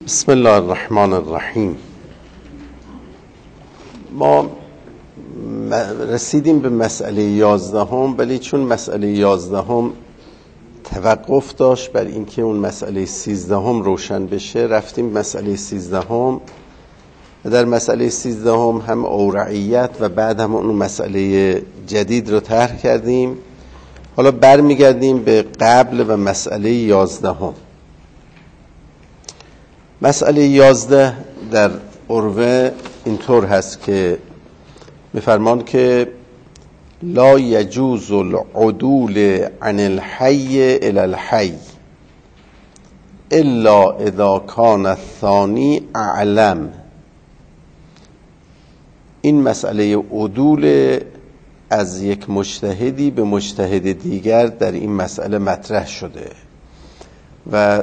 بسم الله الرحمن الرحیم. ما رسیدیم به مسئله 11 ولی چون مسئله 11 توقف داشت بر اینکه اون مسئله 13 روشن بشه، رفتیم مسئله 13 و در مسئله 13 هم اورعیت و بعد هم اون مسئله جدید رو طرح کردیم. حالا برمیگردیم به قبل و مسئله 11. مسئله 11 در عروه اینطور هست که میفرمان که لا یجوز العدول عن الحی الى الحی الا اذا کان الثانی اعلم. این مسئله عدول از یک مجتهدی به مجتهد دیگر در این مسئله مطرح شده و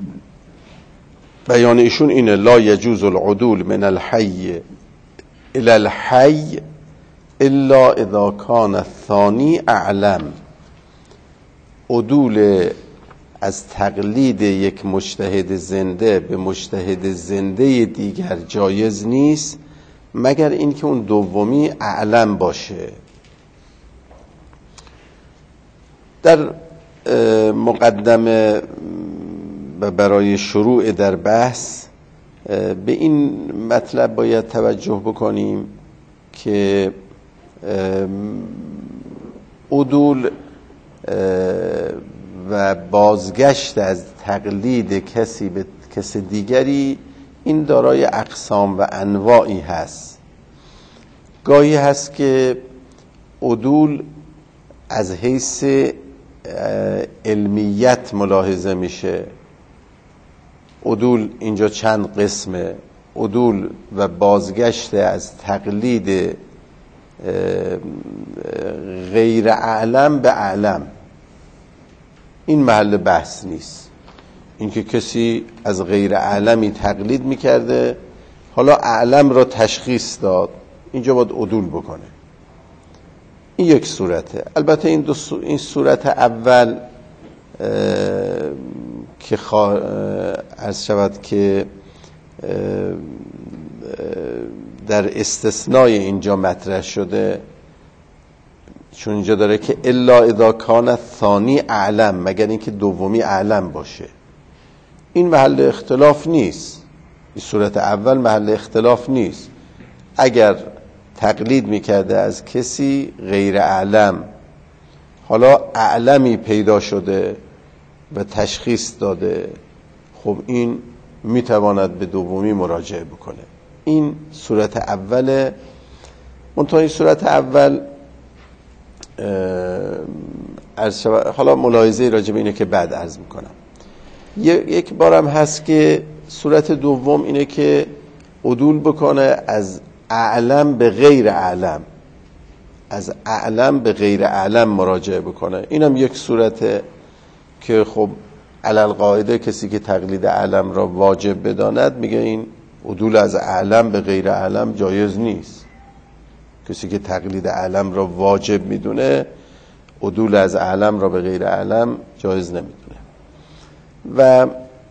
بیان ایشون اینه: لا یجوز العدول من الحی الى الحی الا اذا کان الثانی اعلم. عدول از تقلید یک مجتهد زنده به مجتهد زنده دیگر جایز نیست مگر اینکه اون دومی اعلم باشه. در مقدمه و برای شروع در بحث به این مطلب باید توجه بکنیم که عدول و بازگشت از تقلید کسی به کس دیگری این دارای اقسام و انواعی هست. گاهی هست که عدول از حیث علمیت ملاحظه میشه. عدول اینجا چند قسمه: عدول و بازگشت از تقلید غیر اعلم به اعلم. این محل بحث نیست. اینکه کسی از غیر اعلمی تقلید میکرده، حالا اعلم را تشخیص داد، اینجا باید عدول بکنه. این یک صورته. البته این صورت اول که عرض شود که در استثنای اینجا مطرح شده، چون اینجا داره که الا اذا کان الثانی اعلم، مگر اینکه دومی اعلم باشه. این محل اختلاف نیست. این صورت اول محل اختلاف نیست. اگر تقلید میکرده از کسی غیر اعلم، حالا اعلمی پیدا شده و تشخیص داده، خب این میتواند به دومی مراجعه بکنه. این صورت اوله. منتها این صورت اول حالا ملاحظه راجع به اینه که بعد عرض میکنم. یک بارم هست که صورت دوم اینه که عدول بکنه از اعلم به غیر اعلم، از اعلم به غیر اعلم مراجعه بکنه. اینم یک صورته که خب علل قاعده کسی که تقلید اعلم را واجب بداند میگه این عدول از اعلم به غیر اعلم جایز نیست. کسی که تقلید اعلم را واجب میدونه، عدول از اعلم را به غیر اعلم جایز نمیدونه. و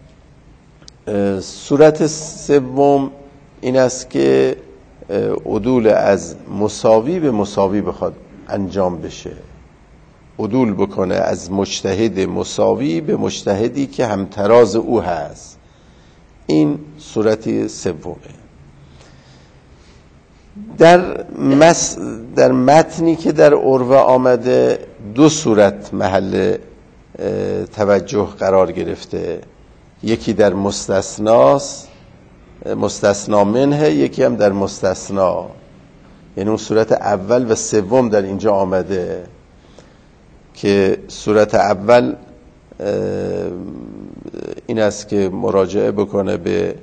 صورت سوم این است که عدول از مساوی به مساوی بخواد انجام بشه. عدول بکنه از مجتهد مساوی به مجتهدی که همتراز او هست. این صورت سومه. در متنی که در عروه آمده دو صورت محل توجه قرار گرفته. یکی در مستثنا منه، یکی هم در مستثنا. یعنی اون صورت اول و سوم در اینجا آمده که صورت اول این است که مراجعه بکنه به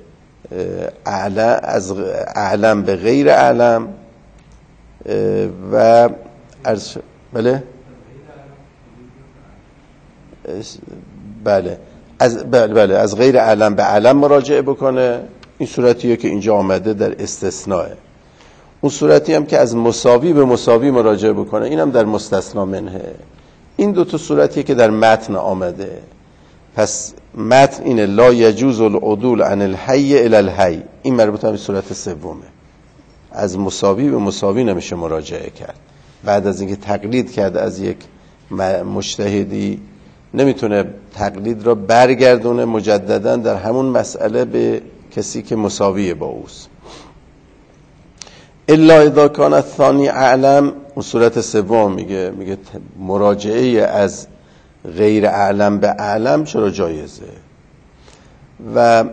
از اعلم به غیر اعلم و بله از غیر اعلم به اعلم مراجعه بکنه. این صورتیه که اینجا آمده در استثناء. اون صورتی هم که از مساوی به مساوی مراجعه بکنه، اینم در مستثنا منه. این دو تا صورتیه که در متن آمده. پس متن اینه لا یجوز العدول عن الحی الی الحی، این مربوط به صورت سومه. از مساوی به مساوی نمیشه مراجعه کرد. بعد از اینکه تقلید کرده از یک مجتهدی نمیتونه تقلید را برگردونه مجددا در همون مسئله به کسی که مساویه با اوست. الا اذا کان الثانی اعلم، اون صورت سوم میگه مراجعه از غیر اعلم به اعلم چرا جایزه. و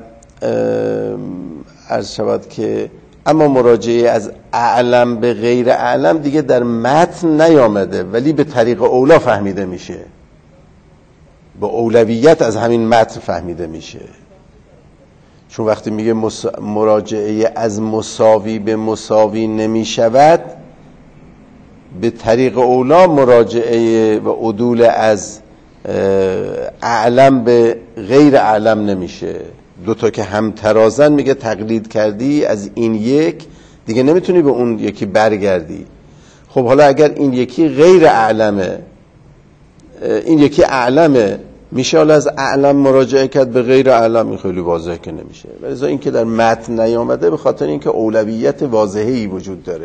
عرض شود که اما مراجعه از اعلم به غیر اعلم دیگه در متن نیامده ولی به طریق اولا فهمیده میشه، با اولویت از همین متن فهمیده میشه. چون وقتی میگه مراجعه از مساوی به مساوی نمیشود، به طریق اولا مراجعه و عدول از اعلم به غیر اعلم نمیشه. دوتا که همترازن میگه تقلید کردی از این یک دیگه نمیتونی به اون یکی برگردی. خب حالا اگر این یکی غیر اعلمه این یکی اعلمه، میشه حالا از اعلم مراجعه کرد به غیر اعلم؟ این خیلی واضحه که نمیشه. ولی این که در متن نیامده به خاطر اینکه اولویت واضحی وجود داره.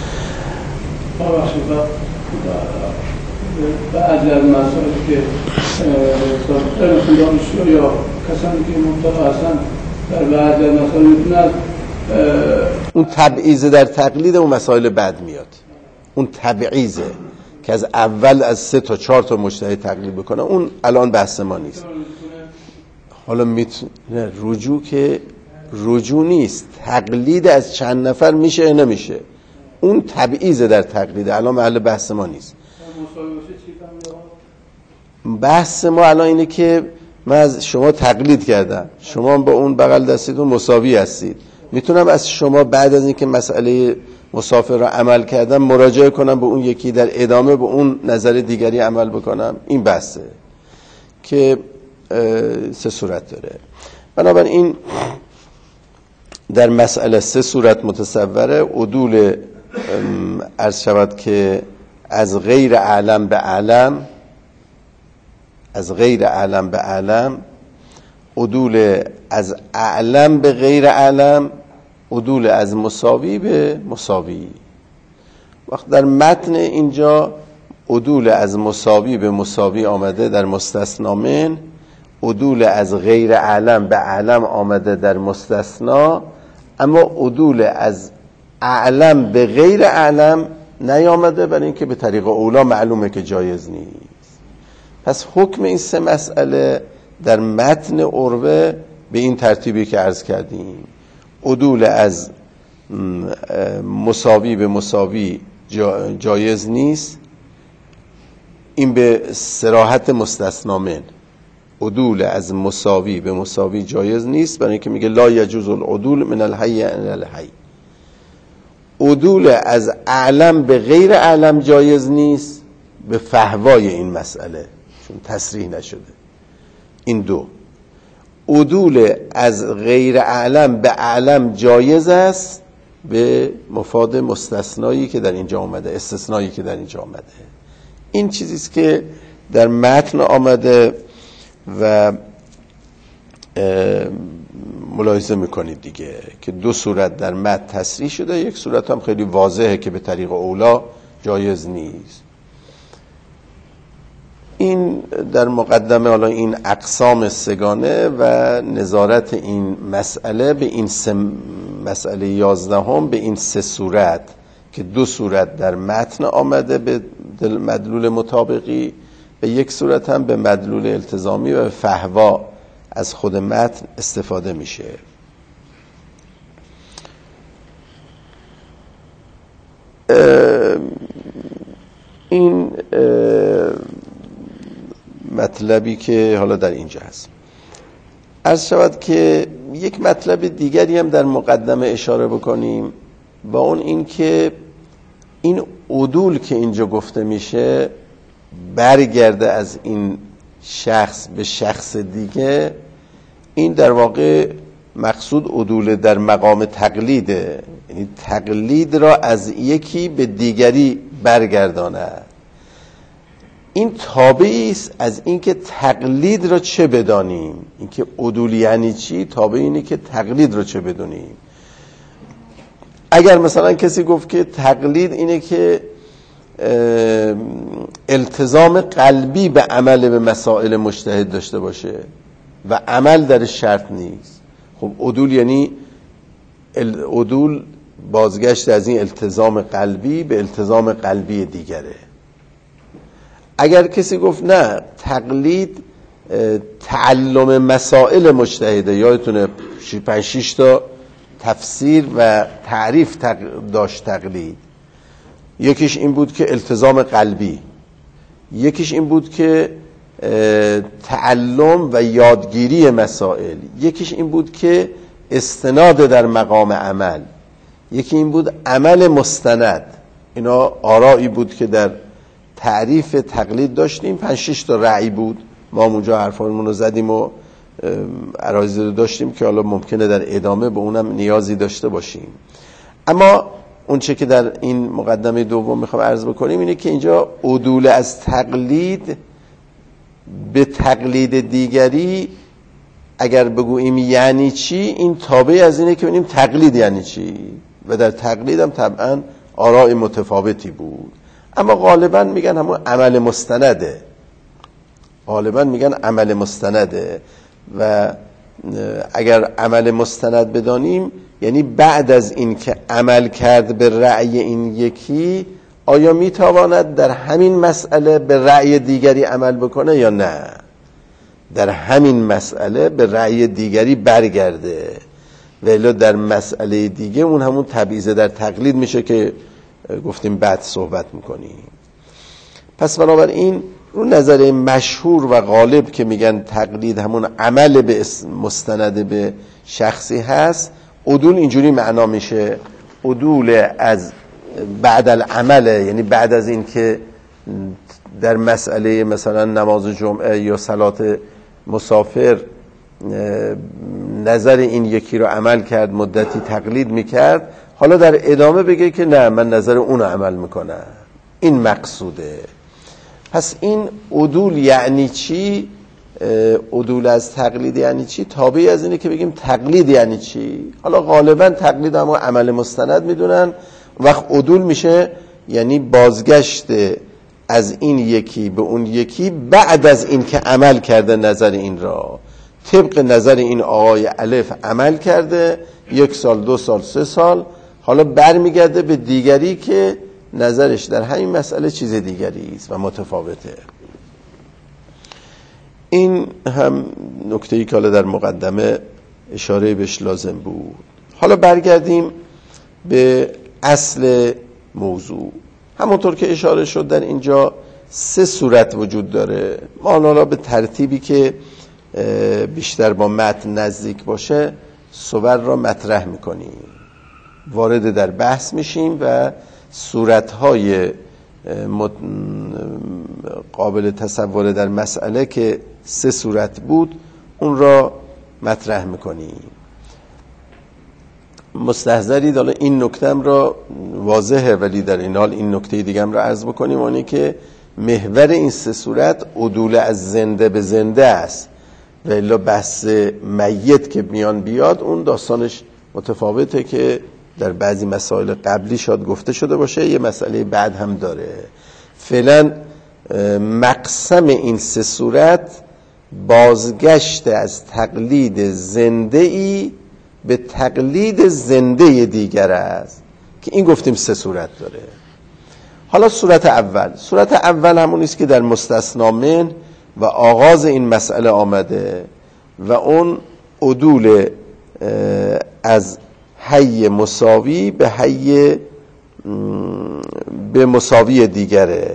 بعضی از مسائلی که دانشجو یا کسانی که مبتلا هستن در بعضی از مسائل میتونن اون تبعیض در تقلید اون مسائل بد میاد. اون تبعیضه که از اول از 3 تا 4 تا مجتهد تقلید بکنه، اون الان بحث ما نیست. حالا میتونه رجوع که رجوع نیست، تقلید از چند نفر میشه نمیشه، اون تبعیض در تقلید الان محل بحث ما نیست. بحث ما الان اینه که من از شما تقلید کردم، شما با اون بغل دستیتون مساوی هستید، میتونم از شما بعد از اینکه مسئله مسافر را عمل کردم مراجعه کنم به اون یکی، در ادامه به اون نظر دیگری عمل بکنم. این بحثه که 3 صورت داره. بنابراین در مسئله 3 صورت متصوره. عدول عرض شود که از غیر اعلم به اعلم، از غیر اعلم به اعلم، عدول از اعلم به غیر اعلم، عدول از مساوی به مساوی. وقت در متن اینجا عدول از مساوی به مساوی آمده در مستثنا من، عدول از غیر اعلم به اعلم آمده در مستثنا، اما عدول از اعلم به غیر اعلم نیامده، برای اینکه به طریق اولا معلومه که جایز نیست. پس حکم این 3 مسئله در متن عروه به این ترتیبی که عرض کردیم: عدول از مساوی به مساوی جایز نیست، این به صراحت مستثنا من. عدول از مساوی به مساوی جایز نیست، برای اینکه میگه لا یجوز العدول من الحی الی الحی. عدول از اعلم به غیر اعلم جایز نیست، به فهوای این مسئله، چون تصریح نشده. این 2. عدول از غیر اعلم به اعلم جایز است، به مفاد مستثنایی که در اینجا آمده، استثنایی که در اینجا آمده. این چیزیست که در متن آمده و ملاحظه میکنید دیگه که 2 صورت در متن تصریح شده، 1 صورت هم خیلی واضحه که به طریق اولا جایز نیست. این در مقدمه حالا این اقسام 3گانه و نظارت این مسئله به این مسئله 11 به این 3 صورت که 2 صورت در متن آمده به مدلول مطابقی و 1 صورت هم به مدلول التزامی و فهوا از خود متن استفاده میشه. این مطلبی که حالا در اینجا هست. عرض شود که یک مطلب دیگری هم در مقدمه اشاره بکنیم، با اون این که این عدول که اینجا گفته میشه برگرده از این شخص به شخص دیگه. این در واقع مقصود عدول در مقام تقلیده، یعنی تقلید را از یکی به دیگری برگرداند. این تابعی است از اینکه تقلید را چه بدانیم. اینکه عدول یعنی چی؟ تابع اینه که تقلید را چه بدونیم. اگر مثلا کسی گفت که تقلید اینه که التزام قلبی به عمل به مسائل مجتهد داشته باشه و عمل در شرط نیست، خب عدول یعنی عدول بازگشت از این التزام قلبی به التزام قلبی دیگره. اگر کسی گفت نه تقلید تعلم مسائل مجتهده، یادتونه 5-6 تا تفسیر و تعریف داشت تقلید. یکیش این بود که التزام قلبی، یکیش این بود که تعلم و یادگیری مسائل، یکیش این بود که استناد در مقام عمل، یکی این بود عمل مستند. اینا آرایی بود که در تعریف تقلید داشتیم. 5-6 تا رأی بود. ما اونجا حرفامون رو زدیم و عرایض رو داشتیم که حالا ممکنه در ادامه به اونم نیازی داشته باشیم. اما اون چه که در این مقدمه دوم میخوام عرض بکنیم اینه که اینجا عدول از تقلید به تقلید دیگری اگر بگوییم یعنی چی، این تابع از اینه که ببینیم تقلید یعنی چی. و در تقلید هم طبعا آراء متفاوتی بود، اما غالبا میگن همون عمل مستنده. غالبا میگن عمل مستنده. و اگر عمل مستند بدانیم یعنی بعد از این که عمل کرد به رأی این یکی، آیا میتواند در همین مسئله به رأی دیگری عمل بکنه یا نه؟ در همین مسئله به رأی دیگری برگرده، ولی در مسئله دیگه اون همون تبعیض در تقلید میشه که گفتیم بعد صحبت میکنیم. پس بنابراین رو نظر مشهور و غالب که میگن تقلید همون عمل به مستند به شخصی هست، عدول اینجوری معنا میشه. عدول از بعد العمل، یعنی بعد از این که در مسئله مثلا نماز جمعه یا صلات مسافر نظر این یکی رو عمل کرد، مدتی تقلید میکرد، حالا در ادامه بگه که نه من نظر اون رو عمل میکنم. این مقصوده. پس این عدول یعنی چی؟ عدول از تقلید یعنی چی؟ تابعی از اینه که بگیم تقلید یعنی چی. حالا غالبا تقلید هم عمل مستند میدونن. وقت عدول میشه یعنی بازگشت از این یکی به اون یکی بعد از این که عمل کرده نظر این را. طبق نظر این آقای الف عمل کرده 1 سال 2 سال 3 سال، حالا برمیگرده به دیگری که نظرش در همین مسئله چیز دیگری است و متفاوته. این هم نکته‌ای که حالا در مقدمه اشاره بهش لازم بود. حالا برگردیم به اصل موضوع. همونطور که اشاره شد در اینجا 3 صورت وجود داره. ما حالا به ترتیبی که بیشتر با متن نزدیک باشه صور را مطرح میکنیم، وارد در بحث میشیم و صورتهای قابل تصور در مسئله که 3 صورت بود اون را مطرح میکنیم. مستحضرید حالا این نکتم را واضحه، ولی در این حال این نکته دیگم را عرض بکنیم، اونه که محور این 3 صورت عدول از زنده به زنده است و الا بحث میت که میان بیاد اون داستانش متفاوته که در بعضی مسائل قبلی شاید گفته شده باشه، یه مسئله بعد هم داره. فعلا مقسم این 3 صورت بازگشت از تقلید زنده ای به تقلید زنده دیگر است که این گفتیم 3 صورت داره. حالا صورت اول همون است که در مستثنا من و آغاز این مسئله آمده و اون عدول از حی مساوی به حی به مساوی دیگره.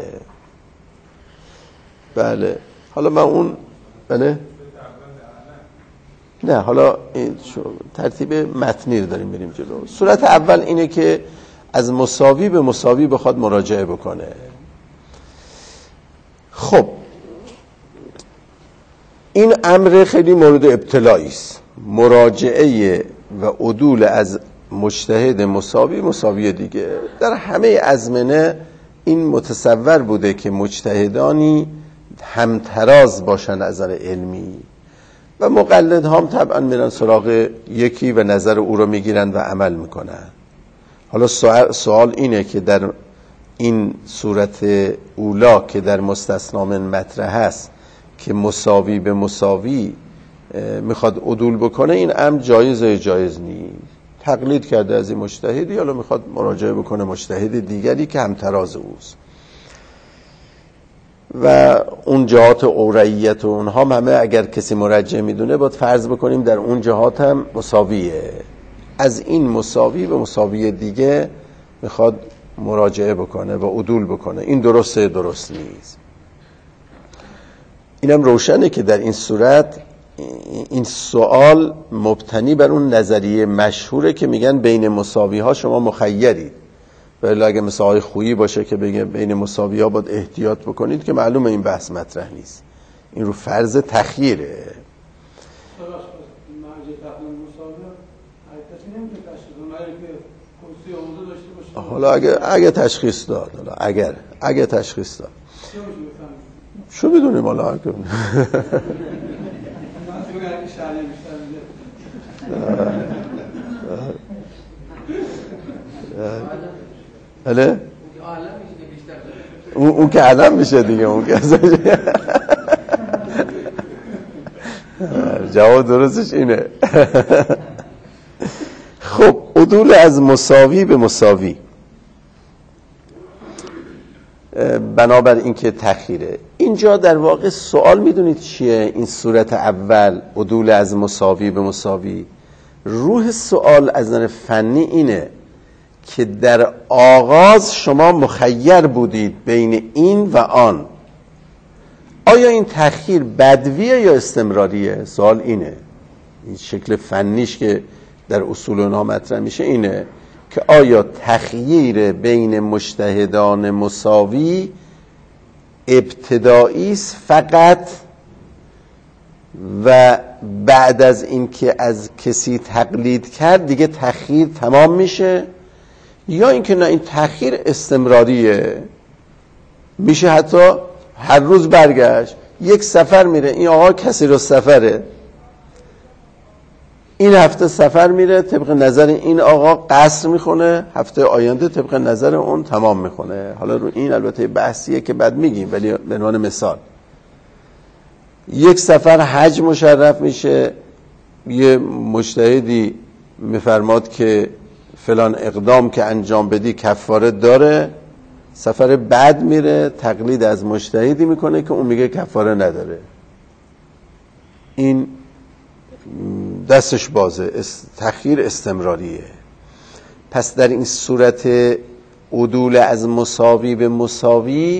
بله حالا من اون بله نه حالا ترتیب متنی رو داریم بریم جلو. صورت اول اینه که از مساوی به مساوی بخواد مراجعه بکنه. خب این امر خیلی مورد ابتلایی است. مراجعه و عدول از مجتهد مساوی دیگه در همه ازمنه این متصور بوده که مجتهدانی همتراز باشن از نظر علمی و مقلدها هم طبعا میرن سراغ یکی و نظر او رو میگیرن و عمل میکنن. حالا سوال اینه که در این صورت اولا که در مستثنا من مطرح هست که مساوی به مساوی میخواد عدول بکنه، این امر جایز یا جایز نیست؟ تقلید کرده از این مجتهدی، حالا میخواد مراجعه بکنه مجتهد دیگری که همتراز اوست و اون جهات اورعیت و اونها همه اگر کسی مرجع میدونه باید فرض بکنیم در اون جهات هم مساویه. از این مساوی به مساوی دیگه میخواد مراجعه بکنه و عدول بکنه، این درسته درست نیست. اینم روشنه که در این صورت این سوال مبتنی بر اون نظریه مشهوره که میگن بین مساوی ها شما مخیرید، ولی اگه مثل آقای خویی باشه که بگه بین مساوی ها باید احتیاط بکنید که معلومه این بحث مطرح نیست، این رو فرض تخییره. حالا اگه تشخیص داد، حالا اگه تشخیص داد شو بدونیم حالا اون که علم میشه دیگه، اون که جواب درستش اینه. خب عدول از مساوی به مساوی بنابر این که تخیره، اینجا در واقع سوال میدونید چیه؟ این صورت اول عدول از مساوی به مساوی، روح سوال از نظر فنی اینه که در آغاز شما مخیر بودید بین این و آن، آیا این تخییر بدویه یا استمراریه؟ سوال اینه، این شکل فنیش که در اصول اونها مطرح میشه اینه که آیا تخییر بین مجتهدان مساوی ابتدایی است فقط و بعد از اینکه از کسی تقلید کرد دیگه تخییر تمام میشه، یا اینکه نه این تخییر استمراریه، میشه حتی هر روز برگشت، یک سفر میره این آقا کسی رو سفره، این هفته سفر میره طبق نظر این آقا قصر میخونه، هفته آینده طبق نظر اون تمام میخونه. حالا رو این البته بحثیه که بعد میگیم، ولی به عنوان مثال یک سفر حج مشرف میشه، یه مجتهدی میفرماد که فلان اقدام که انجام بدی کفاره داره، سفر بعد میره تقلید از مجتهدی میکنه که اون میگه کفاره نداره، این دستش بازه، تخییر استمراریه. پس در این صورت عدول از مساوی به مساوی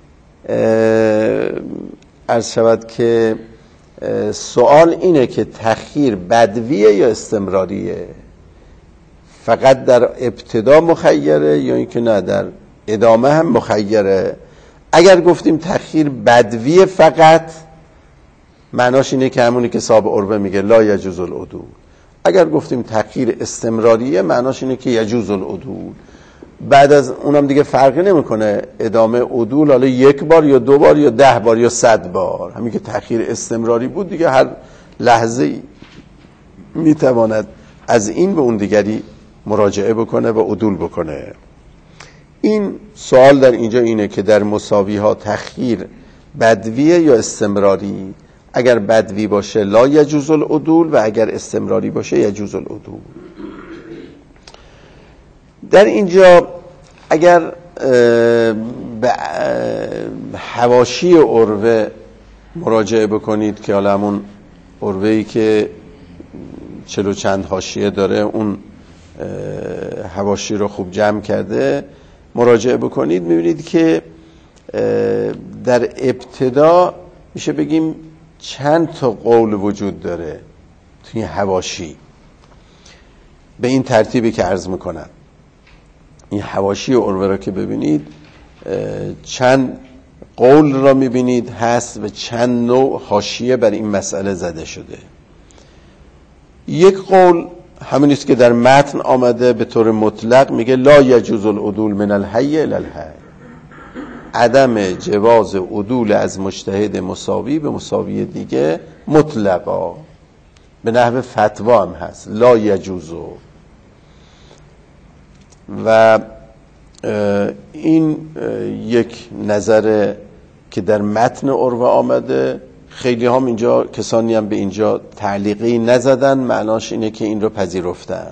عرض شود که سوال اینه که تخییر بدویه یا استمراریه، فقط در ابتدا مخیره یا اینکه نه در ادامه هم مخیره. اگر گفتیم تخییر بدویه فقط، معناش اینه که همونی که صاحب عربه میگه لا یجوز العدول. اگر گفتیم تخییر استمراریه معناش اینه که یجوز العدول، بعد از اونم دیگه فرقی نمیکنه ادامه عدول حالا یک بار یا دو بار یا 10 بار یا 100 بار، همین که تخییر استمراری بود دیگه هر لحظه میتواند از این به اون دیگری مراجعه بکنه و عدول بکنه. این سوال در اینجا اینه که در مساوی ها تخییر بدویه یا استمراری؟ اگر بدوی باشه لا یجوز العدول و اگر استمراری باشه یجوز العدول. در اینجا اگر به حواشی عروه مراجعه بکنید که حالا همون عروه‌ای که 40 و چند حاشیه داره اون حواشی رو خوب جمع کرده، مراجعه بکنید میبینید که در ابتدا میشه بگیم چند تا قول وجود داره توی حواشی، به این ترتیبی که عرض میکنم. این حواشی عروه را که ببینید چند قول را میبینید هست و چند نوع حاشیه بر این مسئله زده شده. یک قول همینیست که در متن آمده به طور مطلق، میگه لا یجوز العدول من الحی الی الحی، عدم جواز عدول از مجتهد مساوی به مساوی دیگه مطلقا، به نحو فتوا هم هست لا یجوزو. و این یک نظر که در متن عروه آمده. خیلی هم اینجا کسانی هم به اینجا تعلیقی نزدن، معناش اینه که این رو پذیرفتن.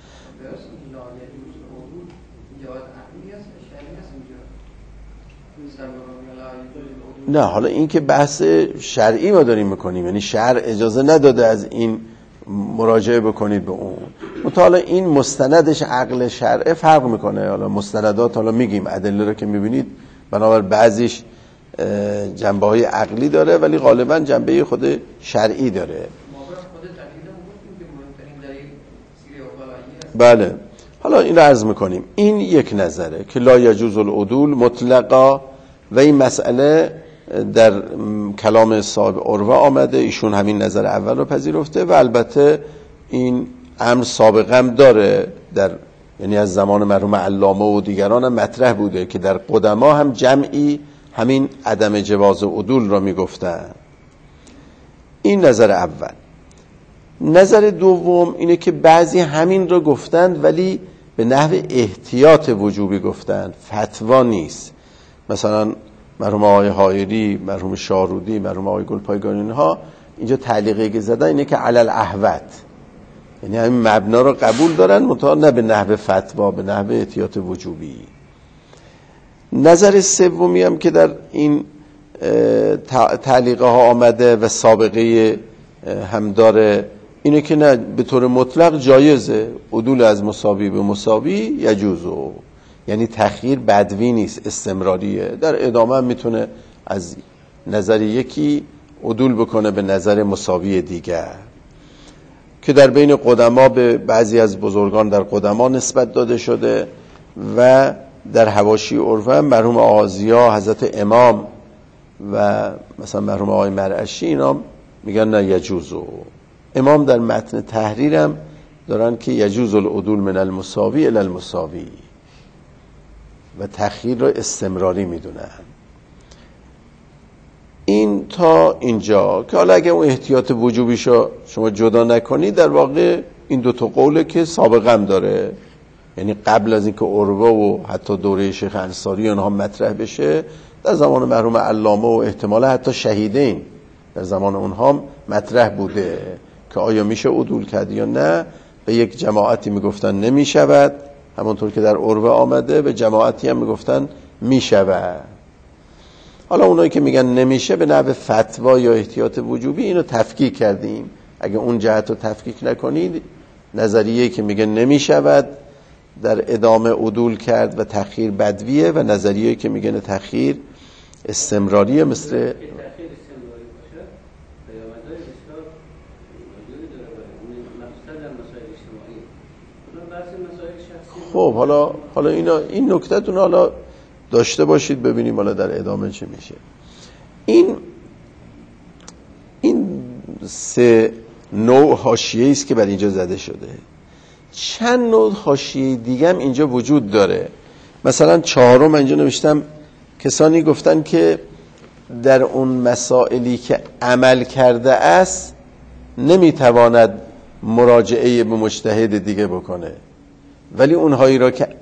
نه، حالا این که بحث شرعی ما داریم میکنیم، یعنی شرع اجازه نداده از این مراجعه بکنید به اون. حالا این مستندش عقل شرعه فرق میکنه. حالا مستندات حالا میگیم ادله رو که میبینید بنابر بعضیش جنبه های عقلی داره ولی غالبا جنبه خود شرعی داره. بله، حالا این رو عرض میکنیم. این یک نظره که لا یجوز العدول مطلقا و این مسئله در کلام صاحب عروه آمده. ایشون همین نظر اول رو پذیرفته و البته این امر سابقم داره، در یعنی از زمان مرحوم علامه و دیگران هم مطرح بوده که در قدما هم جمعی همین عدم جواز عدول را میگفتن. این نظر اول. نظر دوم اینه که بعضی همین را گفتند ولی به نحو احتیاط وجوبی گفتند، فتوا نیست. مثلا مرحوم آقای حایری، مرحوم شارودی، مرحوم آقای گلپایگانی، اینها اینجا تعلیقی که زدن اینه که علل احوط، یعنی همین مبنا رو قبول دارن منتها نه به نحو فتوا، به نحو احتیاط وجوبی. نظر سومی هم که در این تعلیقه ها آمده و سابقه هم داره اینه که نه، به طور مطلق جایزه عدول از مساوی به مساوی یجوزو، یعنی تخییر بدوی نیست، استمراریه. در ادامه هم میتونه از نظر یکی عدول بکنه به نظر مساوی دیگر که در بین قدما به بعضی از بزرگان در قدما نسبت داده شده و در حواشی عروه مرحوم آغازیا، حضرت امام و مثلا مرحوم آقای مرعشی اینا میگن نه یجوزو. امام در متن تحریرم دارن که یجوز العدول من المساوی الی المساوی و تخییر رو استمراری میدونن. این تا اینجا که حالا اگه اون احتیاط وجوبیشو شما جدا نکنی، در واقع این دوتا قوله که سابقه هم داره، یعنی قبل از اینکه عروه و حتی دوره شیخ انصاری اونها مطرح بشه در زمان مرحوم علامه و احتمال حتی شهیدین در زمان اونها مطرح بوده که آیا میشه عدول کرد یا نه. به یک جماعتی میگفتن نمیشود، همونطور که در عروه آمده، به جماعتی هم میگفتن میشود. حالا اونایی که میگن نمیشه به نحو فتوا یا احتیاط وجوبی اینو تفکیک کردیم. اگه اون جهت رو تفکیک نکنید، نظریه‌ای که میگه نمیشود در ادامه عدول کرد و تخییر بدویه و نظریه‌ای که میگه تخییر استمراریه. مثل خب حالا این نکته‌تون حالا داشته باشید ببینیم حالا در ادامه چه میشه. این سه نوع حاشیه‌ای است که بر اینجا زده شده. چند نوع حاشیه دیگه هم اینجا وجود داره. مثلا چهارم اینجا نوشتم کسانی گفتن که در اون مسائلی که عمل کرده است نمیتواند مراجعه به مجتهد دیگه بکنه، ولی اونهایی را که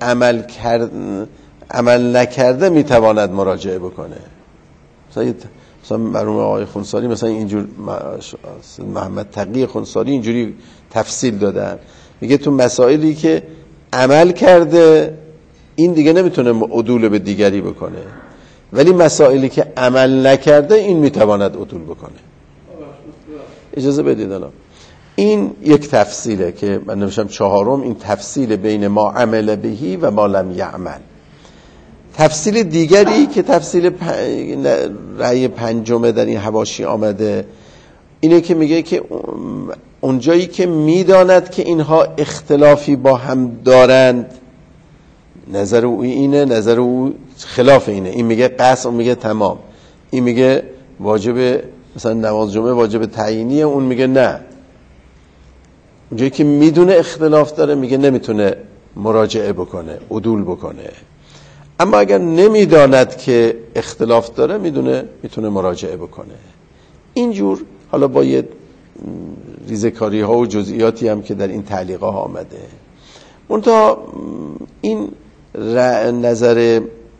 عمل نکرده میتواند مراجعه بکنه. مثلا مرحوم آقای خونساری مثلا اینجور، محمد تقی خونساری اینجوری تفصیل دادن، میگه تو مسائلی که عمل کرده این دیگه نمیتونه عدول به دیگری بکنه، ولی مسائلی که عمل نکرده این میتواند عدول بکنه. اجازه بدید الان این یک تفصیله که من نوشتم چهارم، این تفصیل بین ما عمل بهی و ما لم یعمل. تفصیل دیگری که تفصیل رأی پنجمه در این حواشی آمده اینه که میگه که اونجایی که میداند که اینها اختلافی با هم دارند، نظر او اینه، نظر او خلاف اینه، این میگه قصد، اون میگه تمام، این میگه واجب مثلا نماز جمعه واجب تعیینیه، اون میگه نه. اونجایی که میدونه اختلاف داره میگه نمیتونه مراجعه بکنه، عدول بکنه. اما اگر نمیداند که اختلاف داره میتونه مراجعه بکنه. اینجور حالا با یه ریزکاری ها و جزئیاتی هم که در این تعلیقه ها آمده. منتها این نظر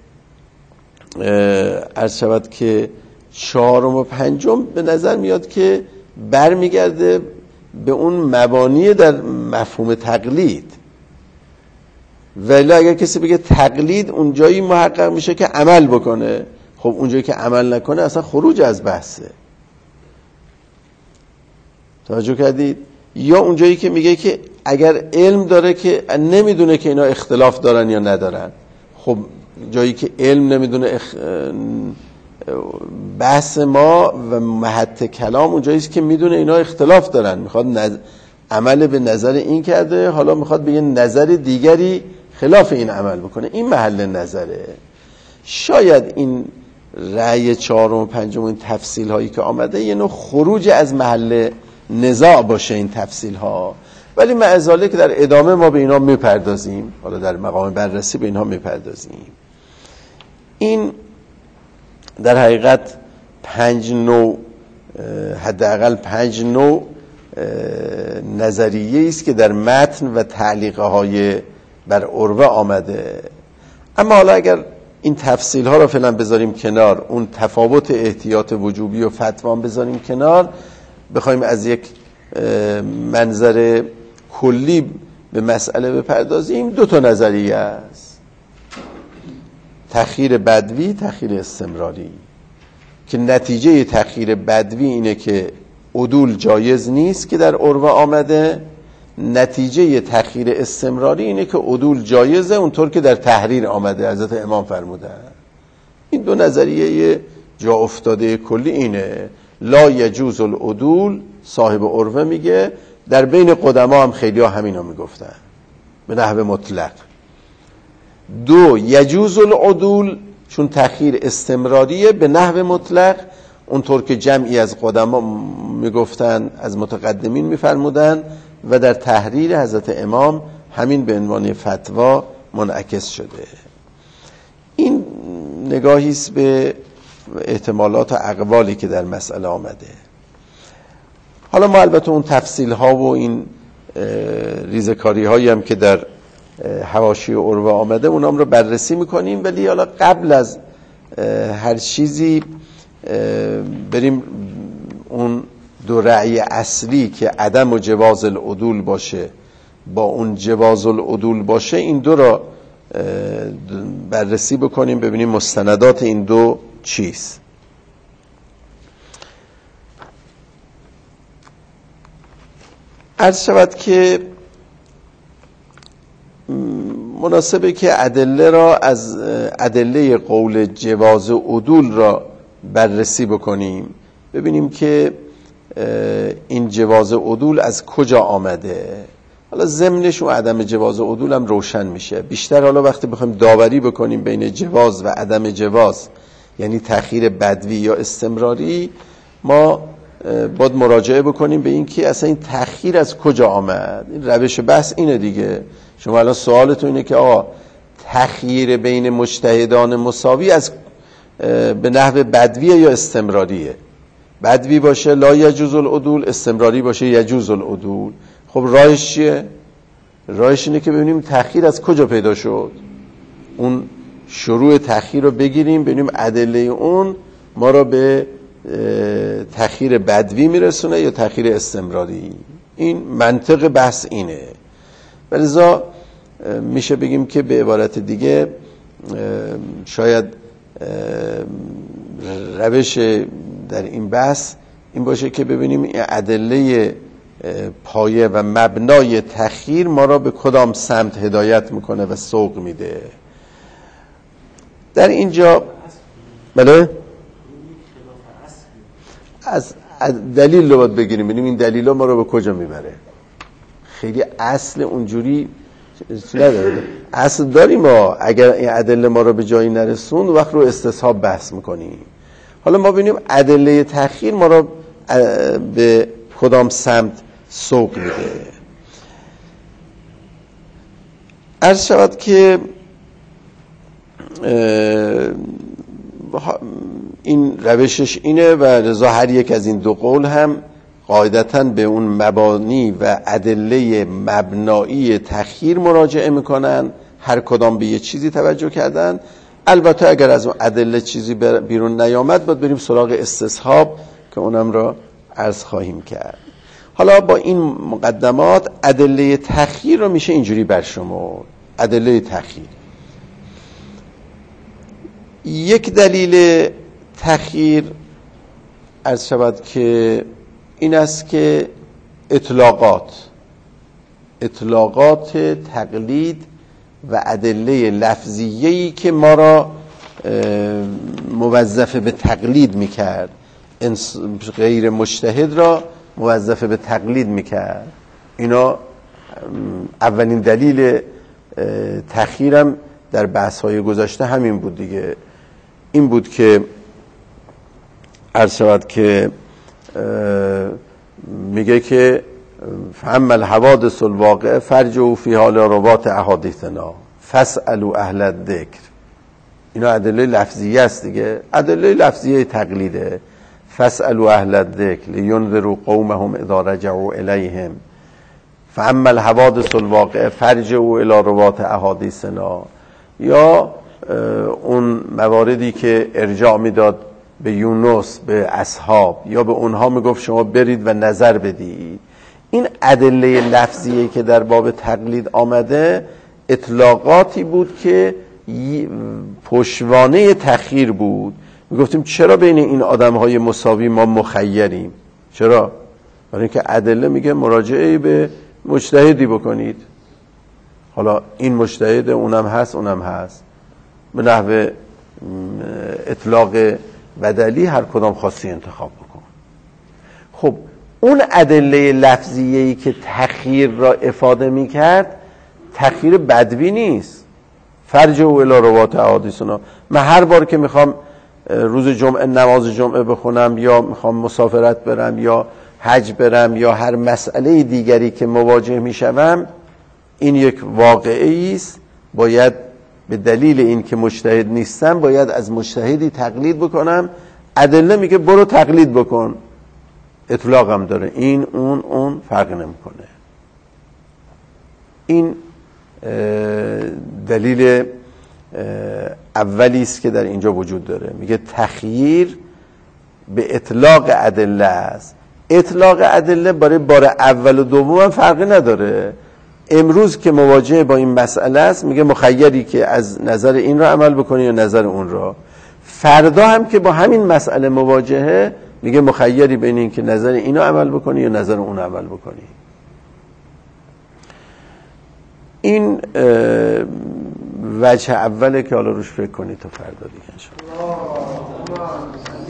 عرض شود که چهارم و پنجم به نظر میاد که برمیگرده به اون مبانی در مفهوم تقلید. ولی اگر کسی بگه تقلید اونجایی محقق میشه که عمل بکنه، خب اونجایی که عمل نکنه اصلا خروج از بحثه. توجه کردید؟ یا اونجایی که میگه که اگر علم داره که نمیدونه که اینا اختلاف دارن یا ندارن، خب جایی که علم نمیدونه بحث ما و محط کلام اونجاییست که میدونه اینا اختلاف دارن، میخواد عمل به نظر این کرده، حالا میخواد به یه نظر دیگری خلاف این عمل بکنه، این محل نظره. شاید این رأی چهارم و پنجم و این تفصیل هایی که آمده یه نوع خروج از محل نزاع باشه این تفصیل ها، ولی معذاله که در ادامه ما به اینا میپردازیم، حالا در مقام بررسی به اینها میپردازیم. این در حقیقت 5 نوع، حداقل 5 نوع نظریه است که در متن و تعلیقه های بر عروه آمده. اما حالا اگر این تفصیل ها رو فعلا بذاریم کنار، اون تفاوت احتیاط وجوبی و فتوا بذاریم کنار، بخوایم از یک منظر کلی به مسئله بپردازیم، 2 تا نظریه است: تأخیر بدوی، تأخیر استمراری، که نتیجه تأخیر بدوی اینه که عدول جایز نیست که در عروه آمده، نتیجه تأخیر استمراری اینه که عدول جایزه اونطور که در تحریر آمده حضرت امام فرمودن. این 2 نظریه جا افتاده کلی اینه. لا یجوز العدول، صاحب عروه میگه، در بین قدما هم خیلی ها همین ها میگفتن به نحو مطلق. 2 یجوز العدول، چون تأخیر استمراریه، به نحو مطلق، اونطور که جمعی از قدما میگفتن، از متقدمین میفرمودن و در تحریر حضرت امام همین به عنوان فتوا منعکس شده. این نگاهی است به احتمالات و اقوالی که در مسئله آمده. حالا ما البته اون تفصیل ها و این ریزکاری هایی هم که در حواشی عروه آمده اونام رو بررسی میکنیم، ولی حالا قبل از هر چیزی بریم اون 2 رأی اصلی که عدم و جواز العدول باشه با اون جواز العدول باشه، این 2 را بررسی بکنیم، ببینیم مستندات این 2 چیست. عرض شود که مناسبه که ادله را از ادله قول جواز عدول را بررسی بکنیم، ببینیم که این جواز عدول از کجا آمده. حالا ضمنش و عدم جواز عدول هم روشن میشه. بیشتر حالا وقتی بخوایم داوری بکنیم بین جواز و عدم جواز، یعنی تأخیر بدوی یا استمراری، ما باید مراجعه بکنیم به این که اصلا این تأخیر از کجا آمد. این روش بحث اینه دیگه. شما الان سوالتون اینه که آقا تأخیر بین مجتهدان مساوی از به نحو بدویه یا استمراریه؟ بدوی باشه لا یجوز العدول، استمراری باشه یجوز العدول. خب راهش چیه؟ راهش اینه که ببینیم تأخیر از کجا پیدا شد، اون شروع تأخیر رو بگیریم، ببینیم ادله اون ما را به تأخیر بدوی میرسونه یا تأخیر استمراری. این منطق بحث اینه. ولذا میشه بگیم که به عبارت دیگه شاید روش در این بحث این باشه که ببینیم ادله پایه و مبنای تأخیر ما را به کدام سمت هدایت میکنه و سوق میده. در اینجا بله از دلیل رو باید بگیریم، ببینیم این دلیل ما رو به کجا میبره. خیلی اصل اونجوری نداره. اصل داریم ما، اگر این ادله ما رو به جایی نرسوند وقت رو استصحاب بحث میکنیم. حالا ما ببینیم ادله تأخیر ما رو به کدام سمت سوق میده. عرض شود که این روشش اینه و لذا هر یک از این دو قول هم قاعدتاً به اون مبانی و ادله مبنایی تخییر مراجعه میکنن، هر کدام به یه چیزی توجه کردن. البته اگر از اون ادله چیزی بیرون نیامد باید بریم سراغ استصحاب که اونم را عرض خواهیم کرد. حالا با این مقدمات ادله تخییر رو میشه اینجوری برشمرد. ادله تخییر، یک دلیل تخییر عرض شود که این است که اطلاقات تقلید و ادله لفظیه‌ای که ما را موظف به تقلید میکرد، غیر مجتهد را موظف به تقلید میکرد، اینا اولین دلیل تخییرم در بحث‌های گذشته همین بود دیگه. این بود که عرض شود که میگه که فهم الحوادث الواقع فرجوا فی حال روات احادیثنا فاسالوا اهل الذکر. اینا ادله لفظیه است دیگه، ادله لفظیه تقلیده. فاسالوا اهل الذکر لینذروا قومهم اذا رجعوا الیهم فهم الحوادث الواقع فرجوا الی روات احادیثنا. یا اون مواردی که ارجاع میداد به یونس، به اصحاب، یا به اونها میگفت شما برید و نظر بدید. این ادله لفظیه که در باب تقلید آمده اطلاقاتی بود که پشتوانه تخییر بود. میگفتیم چرا بین این آدمهای مساوی ما مخیریم؟ چرا؟ برای اینکه ادله میگه مراجعه به مجتهدی بکنید. حالا این مجتهد اونم هست به نحو اطلاق بدلی، هر کدام خواستی انتخاب بکن. خب اون ادله لفظیه‌ای که تخییر را افاده میکرد تخییر بدوی نیست. فرجعوا الی روات احادیثنا. من هر بار که میخوام روز جمعه نماز جمعه بخونم، یا میخوام مسافرت برم، یا حج برم، یا هر مسئله دیگری که مواجه میشوم، این یک واقعه است، باید به دلیل این که مجتهد نیستم باید از مجتهدی تقلید بکنم. ادله میگه برو تقلید بکن، اطلاق هم داره، این اون فرق نمیکنه. این دلیل اولی است که در اینجا وجود داره. میگه تخییر به اطلاق ادله است. اطلاق ادله برای بار اول و دوم هم فرقی نداره. امروز که مواجه با این مسئله است میگه مخیری که از نظر این را عمل بکنی یا نظر اون را. فردا هم که با همین مسئله مواجهه میگه مخیری بین این که نظر اینو عمل بکنی یا نظر اون عمل بکنی. این وجه اوله که حالا روش فکر کنی تا فردا دیگه انشاءالله.